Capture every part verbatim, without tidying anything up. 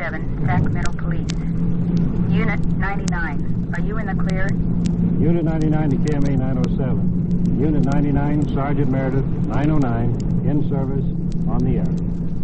seven, Sacramento Police. Unit ninety-nine, are you in the clear? Unit ninety-nine to K M A nine oh seven. Unit ninety-nine, Sergeant Meredith, nine oh nine, in service, on the air.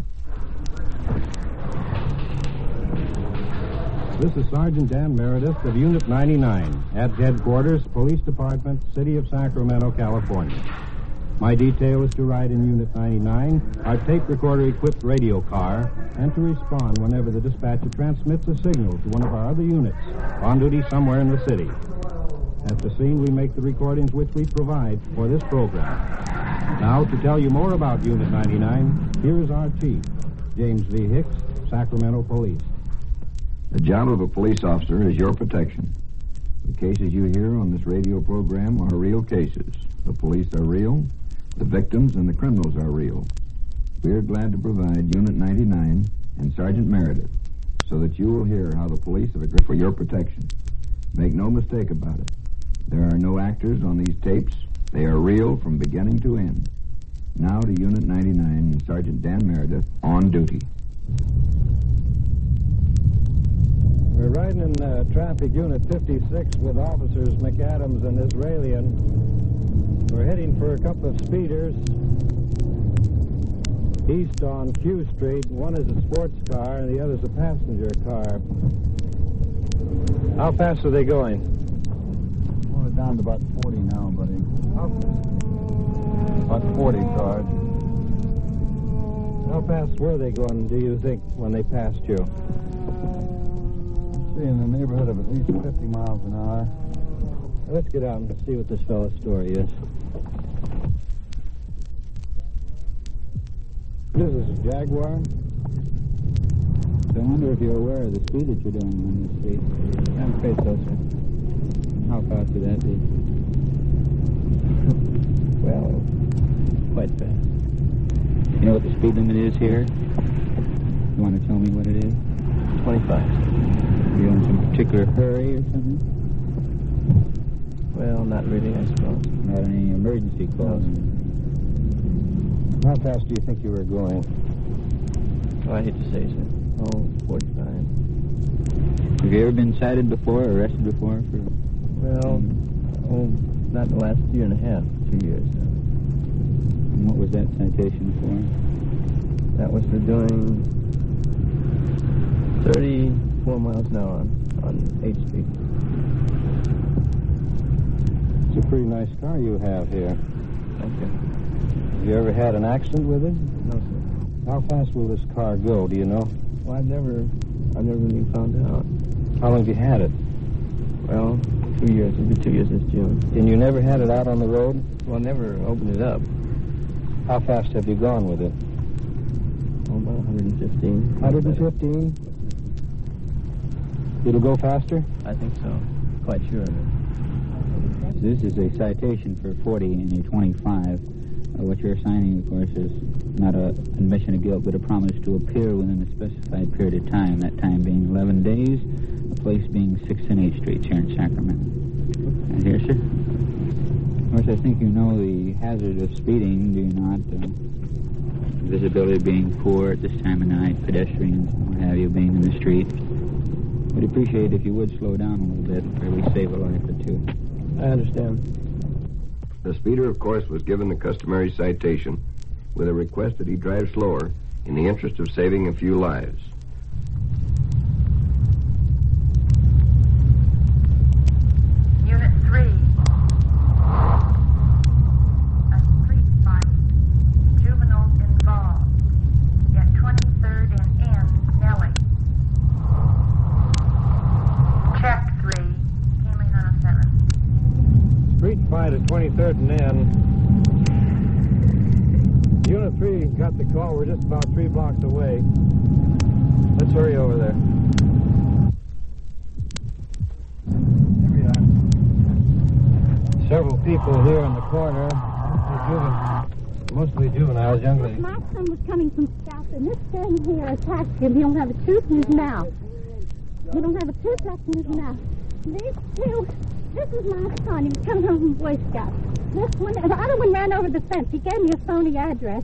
This is Sergeant Dan Meredith of Unit ninety-nine at Headquarters, Police Department, City of Sacramento, California. My detail is to ride in Unit ninety-nine, our tape recorder-equipped radio car, and to respond whenever the dispatcher transmits a signal to one of our other units on duty somewhere in the city. At the scene, we make the recordings which we provide for this program. Now, to tell you more about Unit ninety-nine, here is our chief, James V. Hicks, Sacramento Police. The job of a police officer is your protection. The cases you hear on this radio program are real cases. The police are real. The victims and the criminals are real. We are glad to provide Unit ninety-nine and Sergeant Meredith so that you will hear how the police have agreed for your protection. Make no mistake about it. There are no actors on these tapes. They are real from beginning to end. Now to Unit ninety-nine and Sergeant Dan Meredith on duty. We're riding in uh, Traffic Unit fifty-six with officers McAdams and Israelian. We're heading for a couple of speeders east on Q Street. One is a sports car and the other's a passenger car. How fast are they going? Well, they're down to about forty now, buddy. How, About forty, Sarge. how fast were they going, do you think, when they passed you? Let's see, in the neighborhood of at least fifty miles an hour. Let's get out and see what this fellow's story is. This is a Jaguar. So I wonder if you're aware of the speed that you're doing on this street. I'm afraid so, sir. How fast would that be? Well, quite fast. You know what the speed limit is here? You want to tell me what it is? twenty-five. Are you in some particular hurry or something? Well, not really, I suppose. Not any emergency calls? How fast do you think you were going? Oh, I hate to say, sir. Oh, forty-five. Have you ever been cited before or arrested before for... Well, oh, not in the last year and a half, two years now. And what was that citation for? That was for doing thirty-four miles an hour on, on eighth Street. It's a pretty nice car you have here. Thank you. Have you ever had an accident with it? No, sir. How fast will this car go, do you know? Well, I've never, I've never really found out. How long have you had it? Well, two years. It'll be two years this June. And you never had it out on the road? Well, I never opened it up. How fast have you gone with it? Oh, about one fifteen. one fifteen? It'll go faster? I think so. Quite sure of it. This is a citation for forty and a twenty-five. Uh, what you're signing, of course, is not an admission of guilt, but a promise to appear within a specified period of time, that time being eleven days, the place being sixth and eighth Streets here in Sacramento. And here, sir. Of course, I think you know the hazard of speeding, do you not? Uh, visibility being poor at this time of night, pedestrians, what have you, being in the street. We'd appreciate if you would slow down a little bit, where we save a life or two. I understand. The speeder, of course, was given the customary citation with a request that he drive slower in the interest of saving a few lives. Unit three. A street fight. Juveniles involved. At twenty-third and N, Nellie. Check three. K M A nine oh seven. Street fight at twenty-third and N. Unit three got the call. We're just about three blocks away. Let's hurry over there. Here we are. Several people here in the corner. Mostly juveniles, young ladies. My son was coming from South, and this thing here attacked him. He don't have a tooth in his mouth. He don't have a tooth left in his mouth. These two, this is my son. He was coming home from Boy Scouts. This one, the other one ran over the fence. He gave me a phony address.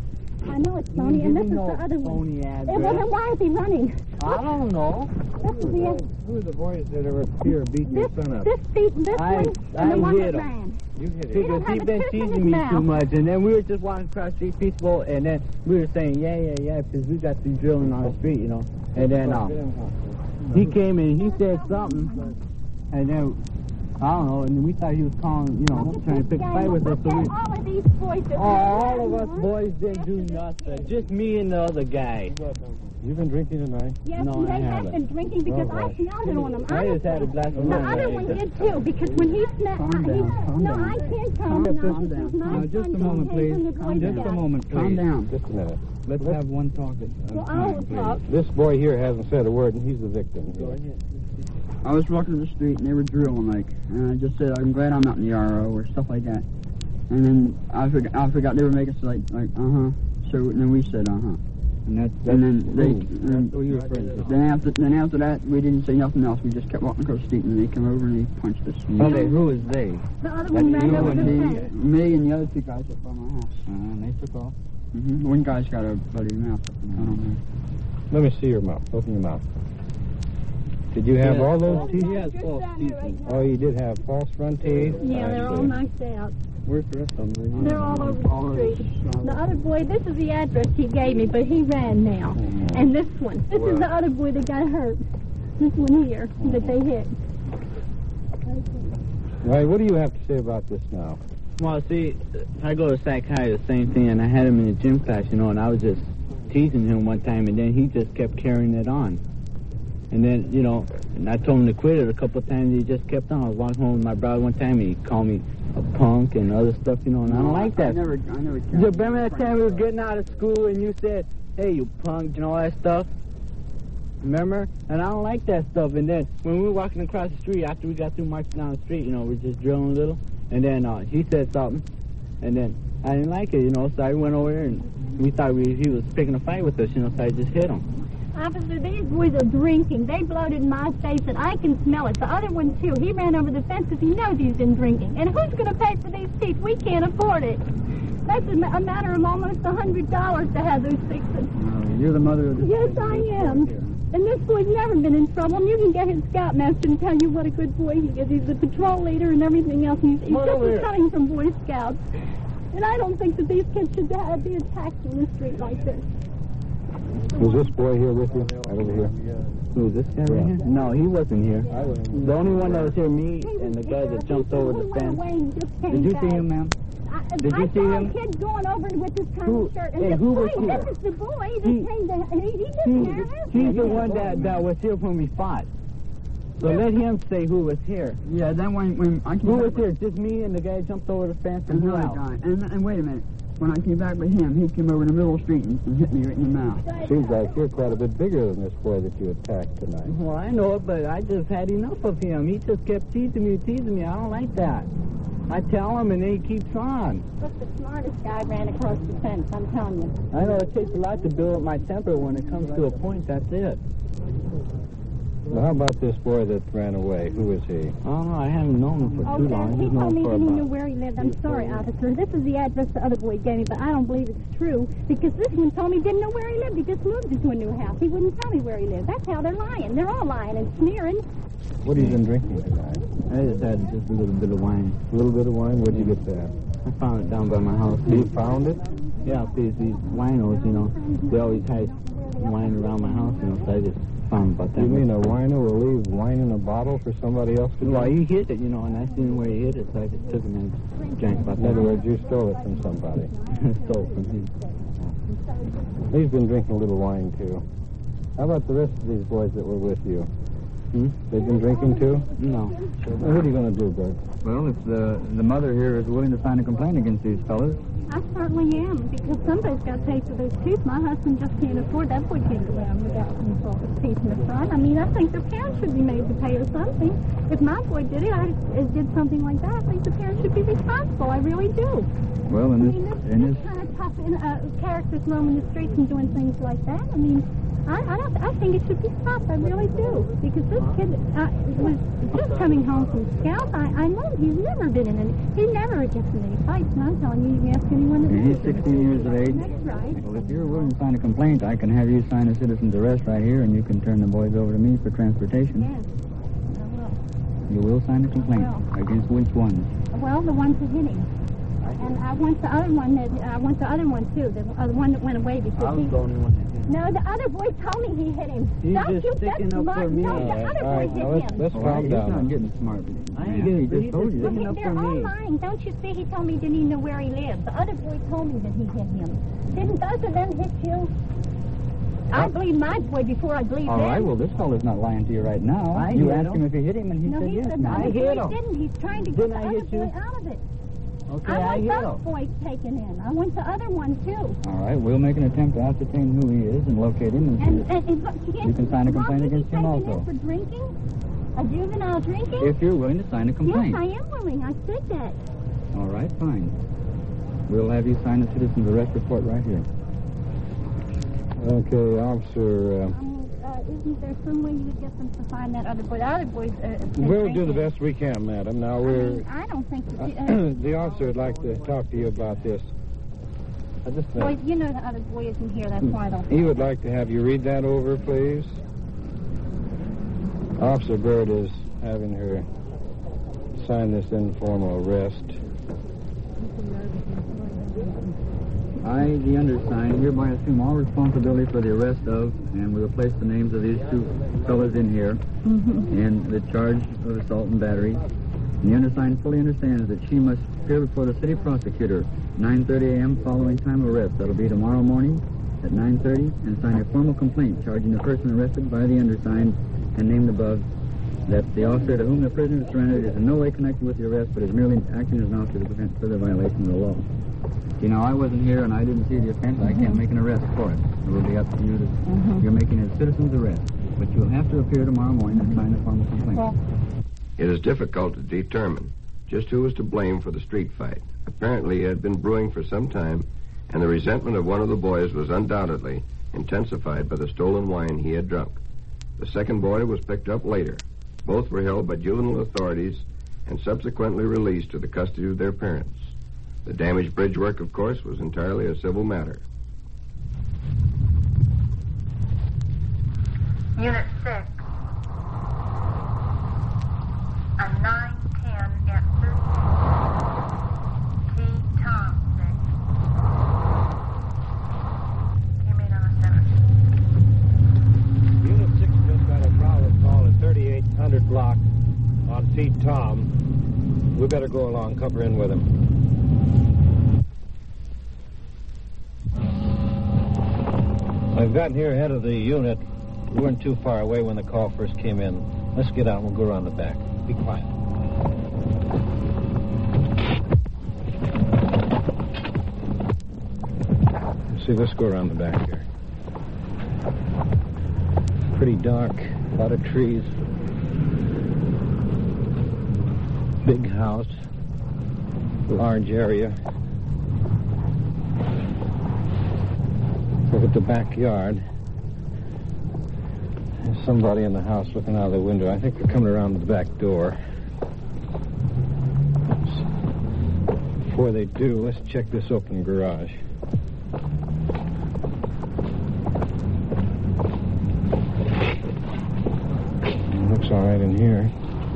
I know it's phony, and this is the other one. Phony Eh, address. well, then why is he running? I don't know. This is the Who are the boys that are up here beating this your son up? this beat this I- one I and the one hit that him. ran. You hit it. don't Because have he a been tooth in his teasing me mouth. too much, and then we were just walking across the street peaceful, and then we were saying, yeah, yeah, yeah, because we got these drilling on the street, you know. And then uh, he came in, he said something, and then, I don't know, and we thought he was calling, you know, trying to pick a fight with us. So we, Look at all of these boys that oh, all of us boys didn't do nothing, just me and the other guy. You've been drinking tonight? Yes, No, and I they have haven't. been drinking because Oh, I well. smelled it on them. I just had a glass of The wine. other one did too, because when he smelled, Calm he, down, calm no, down. I can't calm Calm down. down, This calm is down. my Now, son just a who moment, came please. from the Calm Boy down. Scouts. moment, Calm down. Just a minute. Let's have one talk at a Well, I time, will please. talk. This boy here hasn't said a word, and he's the victim. I was walking the street and they were drilling like, and I just said, I'm glad I'm not in the R O or stuff like that. And then I forgot, I forgot they were making us like, like, uh huh. So and then we said, uh huh. And that's, And then they, That's and what you were referring to. then after, then after that, we didn't say nothing else. We just kept walking across the street, and they came over and they punched us. Okay, who is they? The other one ran you over and the me, fence. me and the other two guys up by my house. Uh, and they took off. Mm-hmm. One guy's got a bloody mouth. I don't know. Let me see your mouth. Open your mouth. Did you have Yeah. all those teeth? He has false teeth. Oh, you did have false front teeth? Yeah, I they're all see. knocked out. Where's the rest of them? They're all over the street. The other boy, this is the address he gave me, but he ran now. And this one, this is the other boy that got hurt. This one here that they hit. Right, what do you have to say about this now? Well, see, I go to psychiatrist, the same thing, and I had him in a gym class, you know, and I was just teasing him one time, and then he just kept carrying it on. And then, you know, and I told him to quit it a couple of times, he just kept on. I was walking home with my brother one time, and he called me a punk and other stuff, you know, and I don't like I that. never, I never. You remember that time we were getting out of school, and you said, hey, you punk, and all that stuff? Remember? And I don't like that stuff. And then when we were walking across the street, after we got through marching down the street, you know, we were just drilling a little. And then uh, he said something. And then I didn't like it, you know, so I went over there and we thought we, he was picking a fight with us, you know, so I just hit him. Officer, these boys are drinking. They bloated in my face, and I can smell it. The other one, too. He ran over the fence because he knows he's been drinking. And who's going to pay for these teeth? We can't afford it. That's a, ma- a matter of almost a hundred dollars to have those fixed. No, you're the mother of this. Yes, I am. And this boy's never been in trouble. And you can get his scoutmaster and tell you what a good boy he is. He's the patrol leader and everything else. And he's, he's just as coming from Boy Scouts. And I don't think that these kids should uh, be attacked in the street like this. Was this boy here with you? Right over here. Who, this guy right here? No, he wasn't here. The only one that was here, me He and the was guy here. that jumped He over went the fence. away and just came Did you back. see him, ma'am? I, Did I you see saw him? a kid going over with this kind Who- of shirt. And hey, this who boy, was here? this is the boy that He- came to, he, he didn't He, care. he's the one that, that was here when we fought. So let him say who was here. Yeah, then when, when I came Who back was with- here? Just me and the guy jumped over the fence and And who another else? guy. And, and wait a minute. When I came back with him, he came over in the middle of the street and, and hit me right in the mouth. Seems like you're quite a bit bigger than this boy that you attacked tonight. Well, I know it, but I just had enough of him. He just kept teasing me, teasing me. I don't like that. I tell him, and then he keeps on. But the smartest guy ran across the fence, I'm telling you. I know it takes a lot to build up my temper. When it comes to a point, that's it. Well, how about this boy that ran away? Who is he? I don't know. I haven't known him for Oh, too long. he I've told known me for that he knew about... where he lived. I'm sorry, officer. This is the address the other boy gave me, but I don't believe it's true. Because this one told me he didn't know where he lived. He just moved into a new house. He wouldn't tell me where he lived. That's how they're lying. They're all lying and sneering. What have you been drinking tonight? I just had just a little bit of wine. A little bit of wine? Where'd you get that? I found it down by my house. You found it? Yeah, these, these winos, you know, they always hide wine around my house, you know, so I just found about that. You mean a wino will leave wine in a bottle for somebody else to Well, drink? he hid it, you know, and I seen where he hid it, so I just took it and I drank about In that. other words, you stole it from somebody. Stole from him. He's been drinking a little wine, too. How about the rest of these boys that were with you? Hmm? They've been drinking, too? No. Well, what are you going to do, Bert? Well, if the, the mother here is willing to sign a complaint against these fellas, I certainly am, because somebody's got to pay for those teeth. My husband just can't afford that. Boy can't go around without some sort of teeth in the front. I mean, I think the parents should be made to pay or something. If my boy did it, I uh, did something like that, I think the parents should be responsible. I really do. well, in I this, mean, this, in this this, kind of tough in, uh, characters roaming the streets and doing things like that. I mean, I, I don't. I think it should be stopped. I really do. Because this kid uh, was just coming home from Scouts. I, I know he's never been in any. He never gets in any fights. And I'm telling you, you can ask anyone that He's knows him. sixteen years of age. That's right. Well, if you're willing to sign a complaint, I can have you sign a citizen's arrest right here, and you can turn the boys over to me for transportation. Yes. I will. You will sign a complaint. I will. Against which ones? Well, the ones that hit him. And I want the other one that I want the other one too. The uh, one that went away because I was he. the only one that hit him. No, the other boy told me he hit him. He's Don't just you sticking that's up my, for me. No, the All right, other all boy right, hit now let's, him. let's Well, calm he's down. not getting smart. I ain't Yeah, getting- he just he's told just you. Well, sticking he, up they're for all me. lying. Don't you see? He told me didn't even know where he lived. The other boy told me that he hit him. Didn't both of them hit you? I believe my boy before I believe All them. right, well, this fellow's not lying to you right now. I you hit asked him. him if he hit him, and he no, said he yes. said the Now, other I hit boy him. didn't. He's trying to get Didn't the I other hit you? boy out of it. Okay, I I want hit both him. boys taken in. I want the other one too. all right, we'll make an attempt to ascertain who he is and locate him. And, And, and, and but You can sign a complaint Won't he be against him taken also. in for drinking? A juvenile drinking? if you're willing to sign a complaint. Yes, I am willing. I said that. All right, fine. We'll have you sign a citizen's arrest report right here. Okay, officer. Uh, Um, uh, isn't there some way you would get them to find that other boy? The other boy's. Uh, been we'll do the drinking. best we can, madam. Now I, we're. mean, I don't think. Uh, Uh, the officer would like to talk to you about this. Uh, just a boys, minute. you know the other boy isn't here. That's why I don't. He would like to have you read that over, please. Officer Bird is having her sign this informal arrest. I, the undersigned, hereby assume all responsibility for the arrest of, and will place the names of these two fellows in here, and the charge of assault and battery. And the undersigned fully understands that she must appear before the city prosecutor nine thirty a.m. following time of arrest. That'll be tomorrow morning at nine thirty, and sign a formal complaint charging the person arrested by the undersigned and named above that the officer to whom the prisoner is surrendered is in no way connected with the arrest, but is merely acting as an officer to prevent further violation of the law. You know, I wasn't here and I didn't see the offense. I can't make an arrest for it. It will be up to you to... You're making a citizen's arrest. But you'll have to appear tomorrow morning and sign a formal complaint. Well, It is difficult to determine just who was to blame for the street fight. Apparently, it had been brewing for some time, and the resentment of one of the boys was undoubtedly intensified by the stolen wine he had drunk. The second boy was picked up later. Both were held by juvenile authorities and subsequently released to the custody of their parents. The damaged bridge work, of course, was entirely a civil matter. Unit six. A nine ten at thirty. T. Tom six. Came in on a seven. Unit six just got a prowler call at thirty-eight hundred block on T. Tom. We better go along, cover in with him. I've gotten here ahead of the unit. We weren't too far away when the call first came in. Let's get out and we'll go around the back. Be quiet. See, let's go around the back here. Pretty dark, a lot of trees. Big house, large area. Look at the backyard. There's somebody in the house looking out of the window. I think they're coming around to the back door. Before they do, let's check this open garage. Looks all right in here.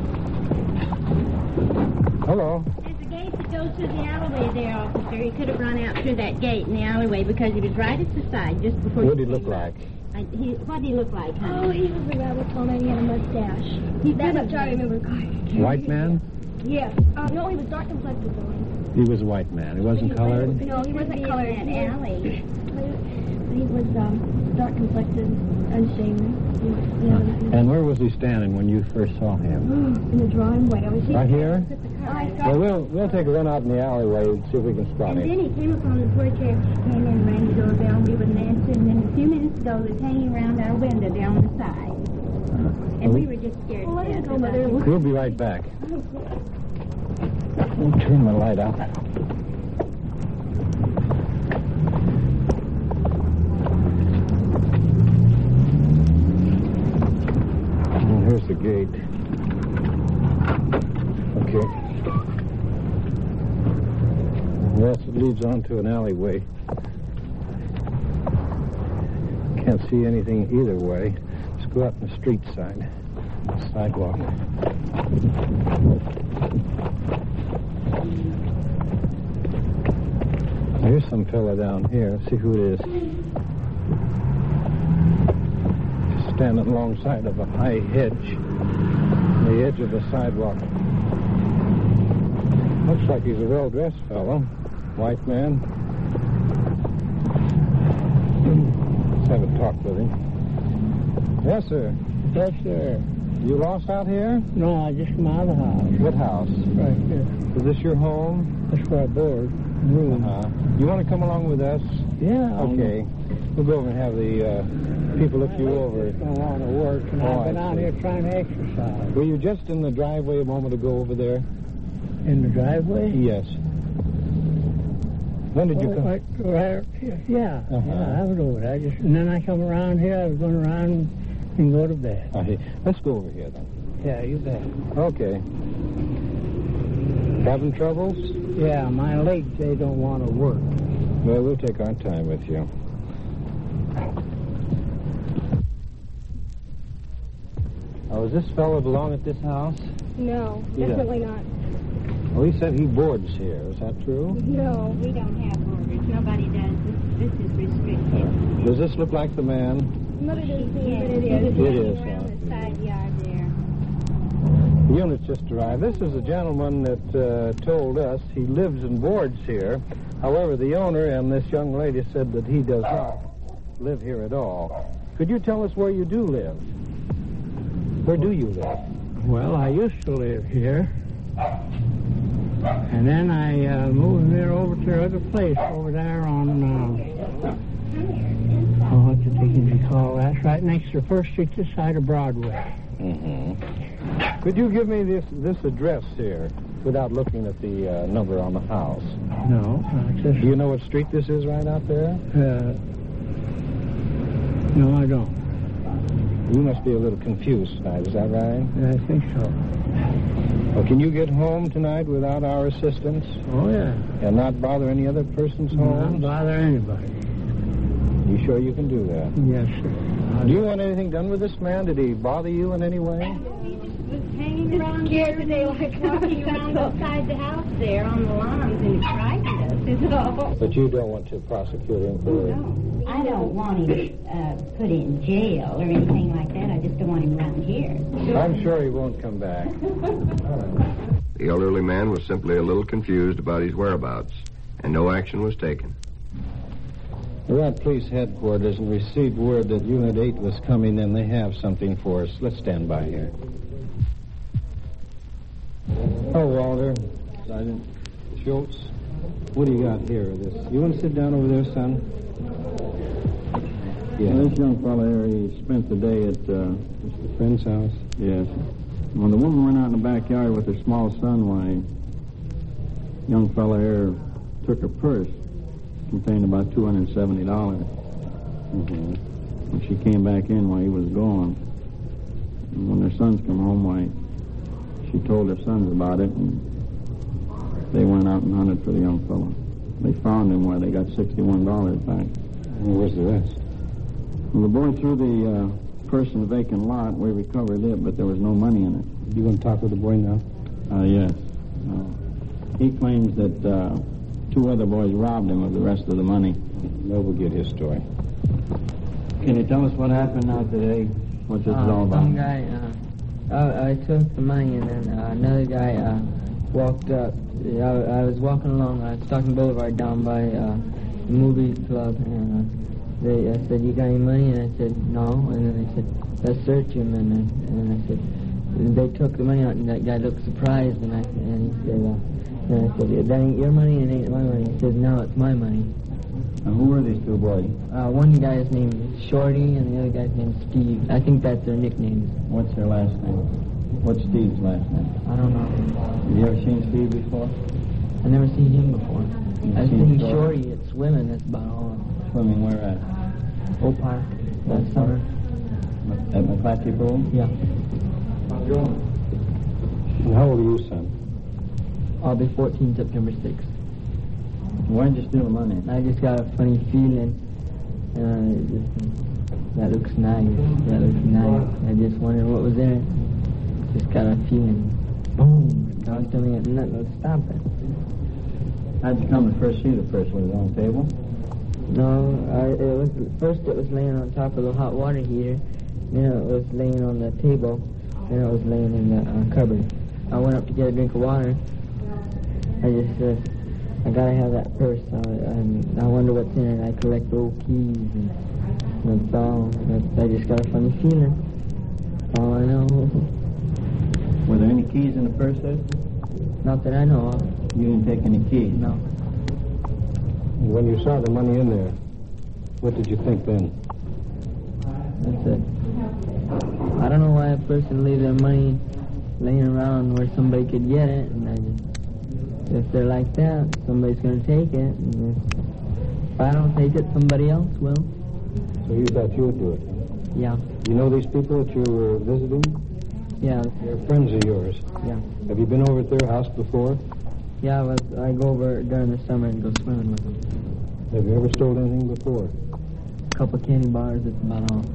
Hello. There's a gate that goes through the alleyway there, officer. He could have run out through that gate in the alleyway because he was right at the side just before What did you he look came up. like? I, he, what did he look like, honey? Oh, he was a rabbit man. He had a mustache. He that much I remember. White man? Yes. Uh, no, he was dark complected though. He was a white man. He wasn't colored? No, he wasn't Be in colored. that He was- alley. He was um, dark complected, unshaven. He was, you know, And where was he standing when you first saw him? in the driveway. I was Right here? Put the car in. Well, we'll we'll take a run out in the alleyway and see if we can spot And him. then he came up on the porch after she came in and rang the doorbell and we wouldn't answer. And then a few minutes ago, he was hanging around our window there on the side. And we were just scared Well, let to him death go, about Mother. it. We'll be right back. Let me turn my light out. leads onto an alleyway. Can't see anything either way. Let's go out on the street side. Sidewalk. There's some fella down here. Let's see who it is. Just standing alongside of a high hedge on the edge of the sidewalk. Looks like he's a well-dressed fellow. White man. Let's have a talk with him. Yes, sir. Yes, sir. You lost out here? No, I just come out of the house. What house? Right here. Is this your home? That's where I board. Room. Uh-huh. You want to come along with us? Yeah. Okay. We'll go over and have the uh, people look you over. I don't want to work, and Oh, I've been I out see. here trying to exercise. Were you just in the driveway a moment ago over there? In the driveway? Yes. When did you Oh, come? Right, right, yeah, Uh-huh. yeah, I was over there. I just, and then I come around here. I was going around and go to bed. I see. Let's go over here then. Yeah, you bet. Okay. Having troubles? Yeah, my legs, they don't want to work. Well, we'll take our time with you. Oh, does this fellow belong at this house? No, He doesn't. definitely not. Well, he said he boards here. Is that true? No. We don't have borders. Nobody does. This, this is restricted. Does this look like the man? But it is, Yes, but it is. It is, around huh? the side yard there. The unit's just arrived. This is a gentleman that uh, told us he lives and boards here. However, the owner and this young lady said that he does not live here at all. Could you tell us where you do live? Where do you live? Well, I used to live here. And then I uh, moved here over to the other place over there on, uh, oh, what the dickens you call that? It's right next to First Street, this side of Broadway. Mm-hmm. Could you give me this this address here without looking at the uh, number on the house? No, it's just, Do you know what street this is right out there? uh, no, I don't. You must be a little confused tonight, is that right? I think so. Well, can you get home tonight without our assistance Oh, yeah. and not bother any other person's Not home? bother anybody. You sure you can do that? Yes, sir. Do you want anything done with this man? Did he bother you in any way? He just was hanging around here today, like walking around outside the house there on the lawns, and it frightened us, is all. But you don't want to prosecute him for... No, I don't want him uh, put in jail or anything like that. I just don't want him around here. I'm sure he won't come back. The elderly man was simply a little confused about his whereabouts, and no action was taken. We're at police headquarters and received word that Unit eight was coming in. They have something for us. Let's stand by here. Oh, Walter. Sergeant Schultz. What do you got here? This? You want to sit down over there, son? Yeah. Well, this young fellow here, he spent the day at uh, Mister Friend's house. Yes. When the woman went out in the backyard with her small son, why, young fellow here took her purse, contained about two hundred seventy dollars. Mm-hmm. When she came back in while he was gone, and when her sons come home, why, she told her sons about it, and they went out and hunted for the young fellow. They found him where they got sixty-one dollars back. And where's the rest? Well, the boy threw the uh, purse in the vacant lot. We recovered it, but there was no money in it. You want to talk with the boy now? Uh, yes. Uh, he claims that uh, two other boys robbed him of the rest of the money. No, we'll get his story. Can you tell us what happened now today? What's this Uh, all about? Some guy, uh, I, I took the money, and then uh, another guy uh, walked up. I, I was walking along uh, Stockton Boulevard down by uh, the movie club, and uh, they I said, "You got any money?" And I said, "No." And then they said, "Let's search him." And I, and I said, they took the money out, and that guy looked surprised, and I and he said, uh, and I said, "Yeah, that ain't your money, and ain't my money." He said, "No, it's my money." Now, who were these two boys? Uh, one guy's name is Shorty, and the other guy's name is Steve. I think that's their nicknames. What's their last name? What's Steve's last name? I don't know. Have you ever seen Steve before? I never seen him before. You've I've seen seen Shorty? Shorty at swimming. That's about all. Swimming where at? Oak Park last summer. At McClatchy Pool? Yeah. And how old are you, son? I'll be fourteen September sixth. Why'd you steal the money? I just got a funny feeling. Uh, just, that looks nice. That looks nice. I just wondered what was in it. Just got a feeling. Boom. Don't tell me nothing will stop it. How'd you come to first see the purse? Was it on the table? No, I, it was first it was laying on top of the hot water heater. Then it was laying on the table. Then it was laying in the uh, cupboard. I went up to get a drink of water. I just said, uh, I gotta have that purse. I, I, I wonder what's in it. I collect old keys and that's all. That's, I just got a funny feeling. That's all I know. Were there any keys in the purse, sir? Not that I know of. You didn't take any keys? No. When you saw the money in there, what did you think then? That's it. I don't know why a person leaves their money laying around where somebody could get it, and I just, if they're like that, somebody's going to take it, and if, if I don't take it, somebody else will. So you thought you would do it? Yeah. You know these people that you were visiting? Yeah. They're friends of yours? Yeah. Have you been over at their house before? Yeah, I, was, I go over during the summer and go swimming with them. Have you ever stole anything before? A couple candy bars, that's about all.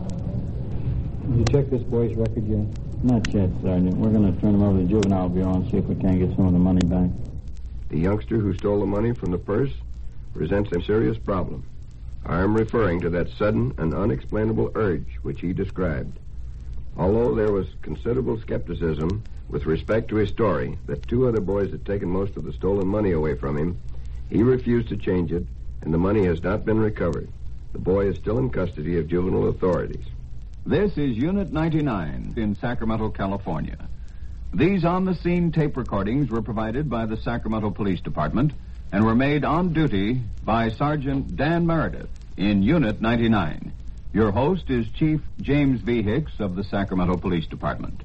Did you check this boy's record yet? Not yet, Sergeant. We're going to turn him over to the juvenile bureau and see if we can't get some of the money back. The youngster who stole the money from the purse presents a serious problem. I am referring to that sudden and unexplainable urge which he described. Although there was considerable skepticism with respect to his story that two other boys had taken most of the stolen money away from him, he refused to change it, and the money has not been recovered. The boy is still in custody of juvenile authorities. This is Unit ninety-nine in Sacramento, California. These on-the-scene tape recordings were provided by the Sacramento Police Department and were made on duty by Sergeant Dan Meredith in Unit ninety-nine. Your host is Chief James V. Hicks of the Sacramento Police Department.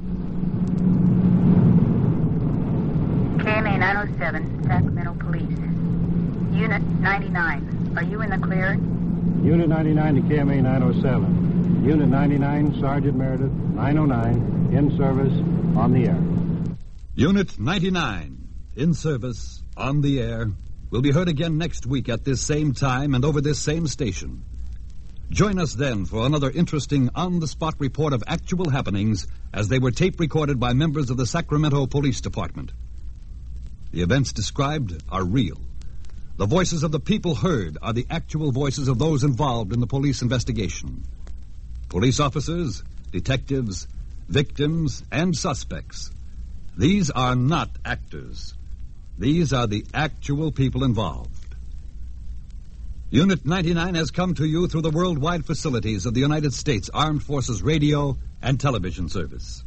K M A nine oh seven, Sacramento Police. Unit ninety-nine, are you in the clear? Unit ninety-nine to K M A nine oh seven. Unit ninety-nine, Sergeant Meredith, nine oh nine, in service, on the air. Unit ninety-nine, in service, on the air, will be heard again next week at this same time and over this same station. Join us then for another interesting on-the-spot report of actual happenings as they were tape recorded by members of the Sacramento Police Department. The events described are real. The voices of the people heard are the actual voices of those involved in the police investigation. Police officers, detectives, victims, and suspects. These are not actors. These are the actual people involved. Unit ninety-nine has come to you through the worldwide facilities of the United States Armed Forces Radio and Television Service.